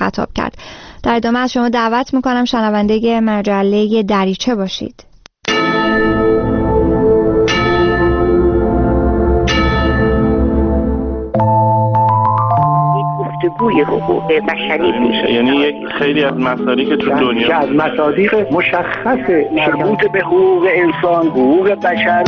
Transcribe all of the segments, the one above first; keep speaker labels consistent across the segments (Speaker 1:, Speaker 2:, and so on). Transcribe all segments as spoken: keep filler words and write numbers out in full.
Speaker 1: خطاب کرد. در ادامه از شما دعوت میکنم شنونده مجله دریچه باشید.
Speaker 2: گفتگوی حقوق بشری میشه،
Speaker 3: یعنی یک خیلی از مصادیق تو دنیا
Speaker 2: که از مصادیق مشخص مربوط به حقوق انسان، حقوق بشر.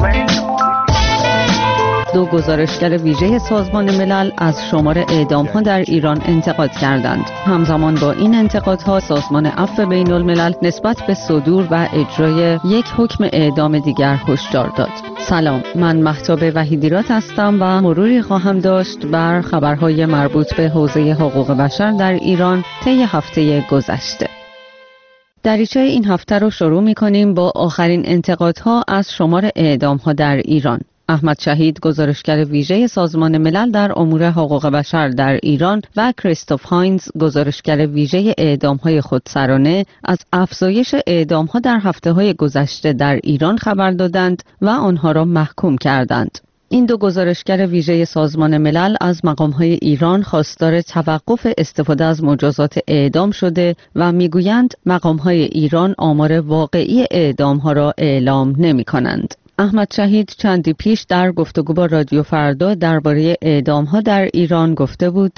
Speaker 4: دو گزارشگر ویژه سازمان ملل از شمار اعدام‌ها در ایران انتقاد کردند. همزمان با این انتقادها سازمان عفو بین الملل نسبت به صدور و اجرای یک حکم اعدام دیگر هشدار داد. سلام، من مهتاب وحیدیرات هستم و مروری خواهم داشت بر خبرهای مربوط به حوزه حقوق بشر در ایران طی هفته گذشته. دریچه این هفته رو شروع می‌کنیم با آخرین انتقادها از شمار اعدام‌ها در ایران. احمد شهید، گزارشگر ویژه سازمان ملل در امور حقوق بشر در ایران و کریستوف هاینز، گزارشگر ویژه اعدام‌های خودسرانه، از افزایش اعدام‌ها در هفته‌های گذشته در ایران خبر دادند و آنها را محکوم کردند. این دو گزارشگر ویژه سازمان ملل از مقام‌های ایران خواستار توقف استفاده از مجازات اعدام شده و می‌گویند مقام‌های ایران آمار واقعی اعدام‌ها را اعلام نمی‌کنند. احمد شهید چندی پیش در گفتگو با رادیو فردا درباره اعدام‌ها در ایران گفته بود: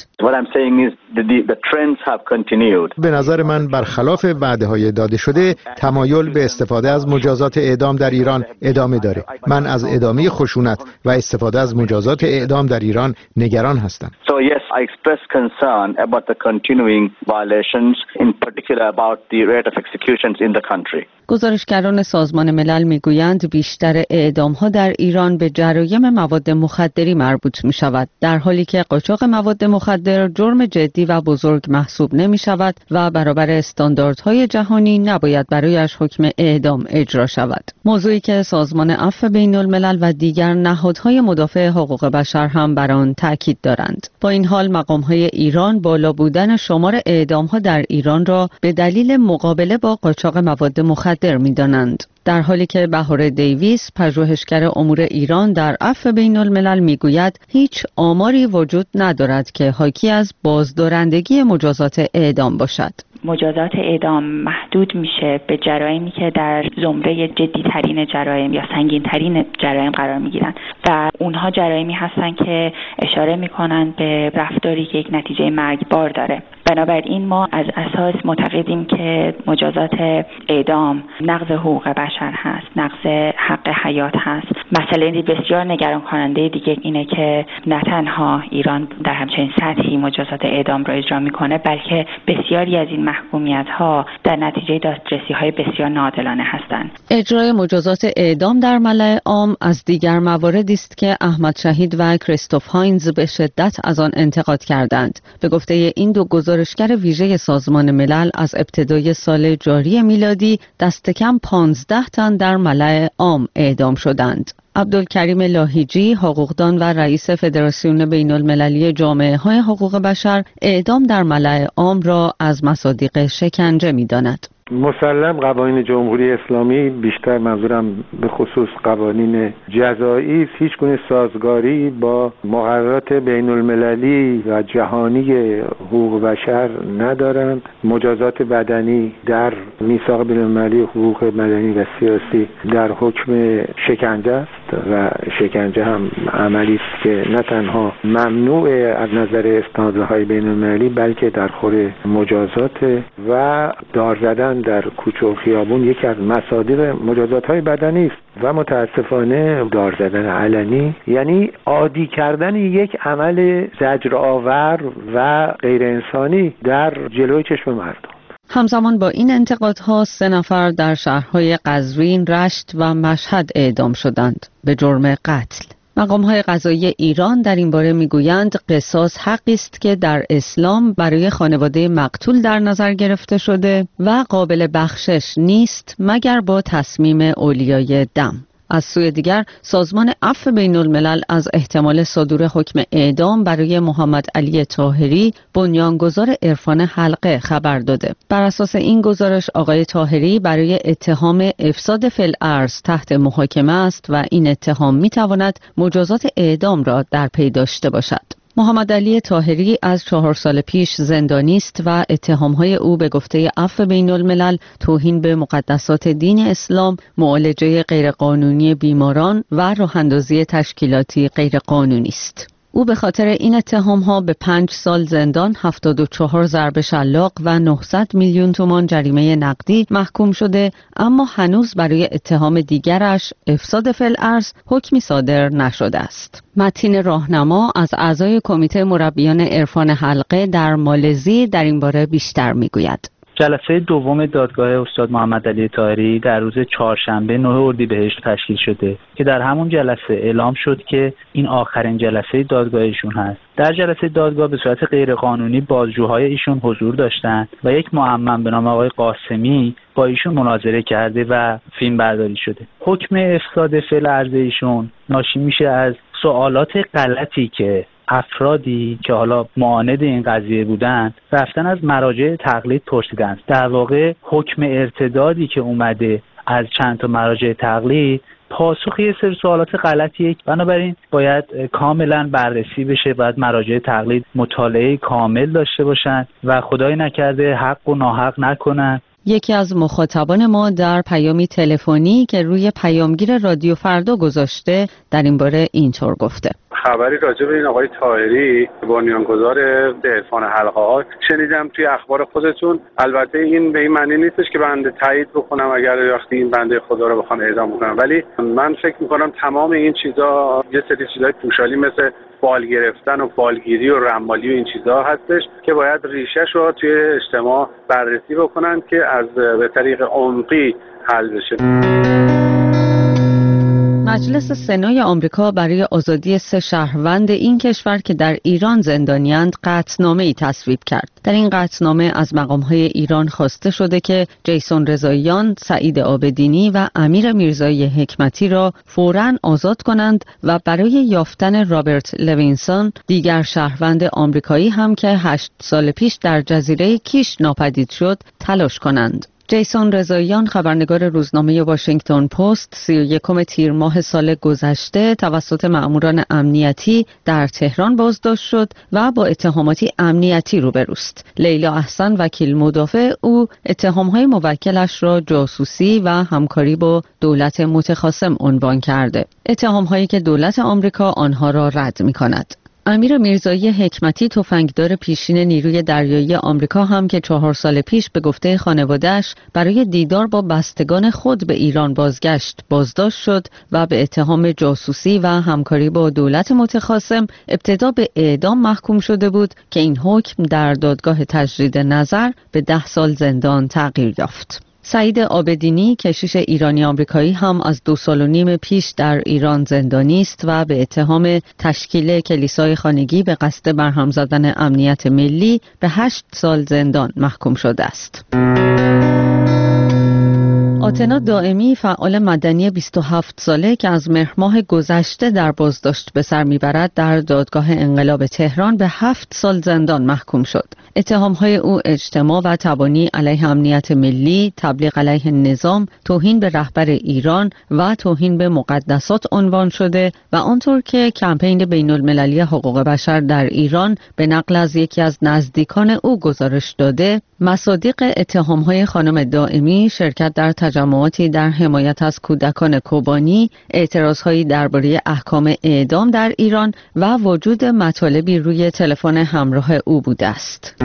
Speaker 5: به نظر من برخلاف وعده‌های داده شده تمایل به استفاده از مجازات اعدام در ایران ادامه داره. من از ادامه خشونت و استفاده از مجازات اعدام در ایران نگران هستم.
Speaker 6: So yes, I express concern about the continuing violations, in particular about the rate of executions in the country.
Speaker 4: گزارشگران سازمان ملل میگویند بیشتر اعدام‌ها در ایران به جرایم مواد مخدری مربوط می‌شود، در حالی که قاچاق مواد مخدر جرم جدی و بزرگ محسوب نمی‌شود و برابر استانداردهای جهانی نباید برایش حکم اعدام اجرا شود. موضوعی که سازمان عفو بین الملل و دیگر نهادهای مدافع حقوق بشر هم بر آن تاکید دارند. با این حال مقام‌های ایران بالا بودن شمار اعدام‌ها در ایران را به دلیل مقابله با قاچاق مواد مخدر می‌دانند، در حالی که بهار دیویس، پژوهشگر امور ایران در عفو بین الملل میگوید هیچ آماری وجود ندارد که حاکی از بازدارندگی مجازات اعدام باشد.
Speaker 7: مجازات اعدام محدود میشه به جرایمی که در زمره جدی‌ترین جرایم یا سنگین‌ترین جرایم قرار میگیرن و اونها جرایمی هستن که اشاره میکنن به رفتاری که یک نتیجه مرگبار داره. بنابراین ما از اساس معتقدیم که مجازات اعدام نقض حقوق بشر هست، نقض حق حیات هست. مسئله بسیار نگران کننده دیگه اینه که نه تنها ایران در همچین سطحی مجازات اعدام را اجرا میکنه، بلکه بسیاری از این محکومیت‌ها در نتیجه دادرسی‌های بسیار ناعادلانه هستند.
Speaker 4: اجرای مجازات اعدام در ملأ عام از دیگر مواردی است که احمد شهید و کریستوف هاینز به شدت از آن انتقاد کردند. به گفته این دو گزارشگر ویژه سازمان ملل از ابتدای سال جاری میلادی دست کم پانزده تن در ملأ عام اعدام شدند. عبدالکریم لاهیجی، حقوقدان و رئیس فدراسیون بین المللی جامعه های حقوق بشر، اعدام در ملأ عام را از مصادیق شکنجه می داند.
Speaker 8: مسلم قوانین جمهوری اسلامی، بیشتر منظورم به خصوص قوانین جزایی، هیچ گونه سازگاری با مقررات بین المللی و جهانی حقوق بشر ندارند. مجازات بدنی در میثاق بین المللی حقوق مدنی و سیاسی در حکم شکنجه است و شکنجه هم عملی است که نه تنها ممنوع از نظر استانداردهای بین المللی بلکه در خور مجازات و دار زدن در کوچه و خیابون یکی از مصادیق مجازات‌های بدنی است و متاسفانه دار زدن علنی یعنی عادی کردن یک عمل زجرآور و غیر انسانی در جلوی چشم مردم.
Speaker 4: همزمان با این انتقادها سه نفر در شهرهای قزوین، رشت و مشهد اعدام شدند به جرم قتل. مقام‌های قضایی ایران در این باره می‌گویند قصاص حقی است که در اسلام برای خانواده مقتول در نظر گرفته شده و قابل بخشش نیست مگر با تصمیم اولیای دم. از سوی دیگر سازمان عفو بین الملل از احتمال صدور حکم اعدام برای محمد علی طاهری، بنیانگذار عرفان حلقه، خبر داده. بر اساس این گزارش آقای طاهری برای اتهام افساد فی الارض تحت محاکمه است و این اتهام میتواند مجازات اعدام را در پی داشته باشد. محمد علی طاهری از چهار سال پیش زندانی است و اتهامهای او به گفته عفو بین الملل توهین به مقدسات دین اسلام، معالجه غیرقانونی بیماران و راه‌اندازی تشکیلاتی غیرقانونی است. او به خاطر این اتهام‌ها به پنج سال زندان، هفتاد و چهار ضرب شلاق و نهصد میلیون تومان جریمه نقدی محکوم شده، اما هنوز برای اتهام دیگرش، افساد فی الارض، حکمی صادر نشده است. متین راهنما از اعضای کمیته مربیان عرفان حلقه در مالزی در این باره بیشتر می‌گوید.
Speaker 9: جلسه دوم دادگاه استاد محمد علی طاهری در روز چهارشنبه نه اردیبهشت تشکیل شده که در همون جلسه اعلام شد که این آخرین جلسه دادگاه ایشون هست. در جلسه دادگاه به صورت غیرقانونی بازجوهای ایشون حضور داشتند و یک معمم به نام آقای قاسمی با ایشون مناظره کرده و فیلم برداری شده. حکم افساد فی الارض ایشون ناشی میشه از سوالات غلطی که افرادی که حالا معاند این قضیه بودند رفتن از مراجع تقلید پرسیدند. در واقع حکم ارتدادی که اومده از چند تا مراجع تقلید پاسخ یه سری سوالات غلطیه، بنابراین باید کاملا بررسی بشه، باید مراجع تقلید مطالعه کامل داشته باشن و خدای نکرده حق و ناحق نکنن.
Speaker 4: یکی از مخاطبان ما در پیامی تلفنی که روی پیامگیر رادیو فردا گذاشته در این باره اینطور گفته:
Speaker 10: خبری راجع به این آقای طاهری بنیانگذار عرفان حلقه ها شنیدم توی اخبار خودتون. البته این به این معنی نیستش که بنده تایید بکنم اگر وقتی این بنده خدا رو بخوام اعدام بکنم، ولی من فکر میکنم تمام این چیزا یه سری چیزای پوشالی مثل بال گرفتن و بالگیری و رمالی و این چیزا هستش که باید ریشه‌ش رو توی اجتماع بررسی بکنن که از به طریق عمقی حل بشه.
Speaker 4: مجلس سنای آمریکا برای آزادی سه شهروند این کشور که در ایران زندانی‌اند قطعنامه‌ای تصویب کرد. در این قطعنامه از مقام‌های ایران خواسته شده که جیسون رضاییان، سعید عابدینی و امیر میرزایی حکمتی را فوراً آزاد کنند و برای یافتن رابرت لوینسون، دیگر شهروند آمریکایی هم که هشت سال پیش در جزیره کیش ناپدید شد، تلاش کنند. جیسون رضاییان، خبرنگار روزنامه واشنگتن پست، سی و یکم تیر ماه سال گذشته توسط مأموران امنیتی در تهران بازداشت شد و با اتهاماتی امنیتی روبروست. لیلا احسن، وکیل مدافع او، اتهامهای موکلش را جاسوسی و همکاری با دولت متخاصم عنوان کرده. اتهامهایی که دولت آمریکا آنها را رد می‌کند. امیر میرزایی حکمتی، تفنگدار پیشین نیروی دریایی آمریکا هم که چهار سال پیش به گفته خانواده‌اش برای دیدار با بستگان خود به ایران بازگشت، بازداشت شد و به اتهام جاسوسی و همکاری با دولت متخاصم ابتدا به اعدام محکوم شده بود که این حکم در دادگاه تجدید نظر به ده سال زندان تغییر یافت. سعید عابدینی، کشیش ایرانی آمریکایی هم از دو سال و نیم پیش در ایران زندانی است و به اتهام تشکیل کلیسای خانگی به قصد برهم زدن امنیت ملی به هشت سال زندان محکوم شده است. آتنا دائمی، فعال مدنی بیست و هفت ساله که از مهر ماه گذشته در بازداشت به سر میبرد، در دادگاه انقلاب تهران به هفت سال زندان محکوم شد. اتهامهای او اجتماع و تبانی علیه امنیت ملی، تبلیغ علیه نظام، توهین به رهبر ایران و توهین به مقدسات عنوان شده و آنطور که کمپین بین المللی حقوق بشر در ایران به نقل از یکی از نزدیکان او گزارش داده، مصادیق اتهامهای خانم دائمی شرکت در تجمعاتی در حمایت از کودکان کوبانی، اعتراضهایی درباره احکام اعدام در ایران و وجود مطالبی روی تلفن همراه او بوده است.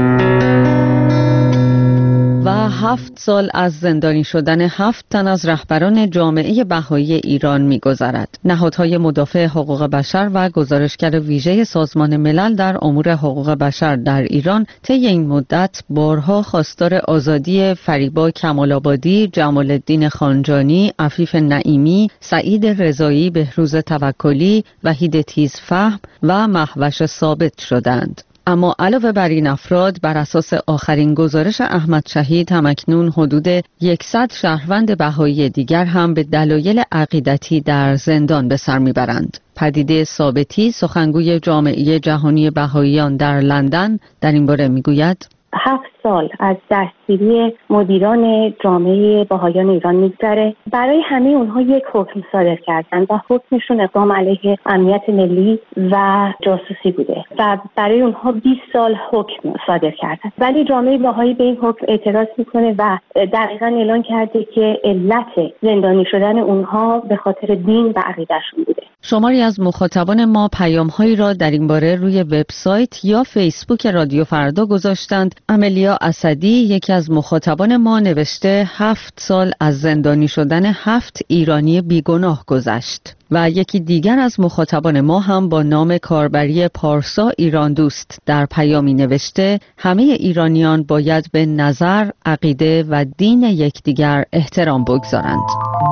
Speaker 4: و هفت سال از زندانی شدن هفت تن از رهبران جامعه بهایی ایران می‌گذرد. نهادهای مدافع حقوق بشر و گزارشگر ویژه سازمان ملل در امور حقوق بشر در ایران طی این مدت بارها خواستار آزادی فریبا کمال‌آبادی، جمال الدین خانجانی، عفیف نعیمی، سعید رضایی، بهروز توکلی، وحید تیزفهم و مهوش ثابت شدند. اما علاوه بر این افراد، بر اساس آخرین گزارش احمد شهید، همکنون حدود صد شهروند بهایی دیگر هم به دلایل عقیدتی در زندان به سر میبرند. پدیده ثابتی، سخنگوی جامعه جهانی بهاییان در لندن، در این باره میگوید:
Speaker 11: هفت سال از دستگیری مدیران جامعه بهائیان ایران میگذره. برای همه اونها یک حکم صادر کردن و حکمشون اقدام علیه امنیت ملی و جاسوسی بوده و برای اونها بیست سال حکم صادر کردن. ولی جامعه بهائی به این حکم اعتراض میکنه و دقیقاً اعلان کرده که علت زندانی شدن اونها به خاطر دین و عقیدهشون بوده.
Speaker 4: شماری از مخاطبان ما پیام‌هایی را در این باره روی وبسایت یا فیسبوک رادیو فردا گذاشتند. املیا اسدی یکی از مخاطبان ما نوشته هفت سال از زندانی شدن هفت ایرانی بیگناه گذشت. و یکی دیگر از مخاطبان ما هم با نام کاربری پارسا ایران دوست در پیامی نوشته همه ایرانیان باید به نظر، عقیده و دین یکدیگر احترام بگذارند.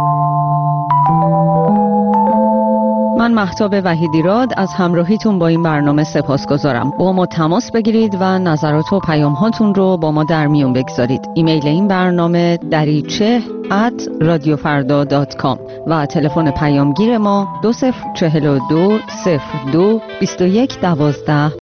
Speaker 4: من مهتاب وحیدیراد از همراهیتون با این برنامه سپاسگزارم. با ما تماس بگیرید و نظرات و پیام هاتون رو با ما در میون بگذارید. ایمیل این برنامه دریچه ات رادیو فردا دات کام و تلفن پیامگیر ما دو صفر چهل و دو صفر دو بیست و یک دوازده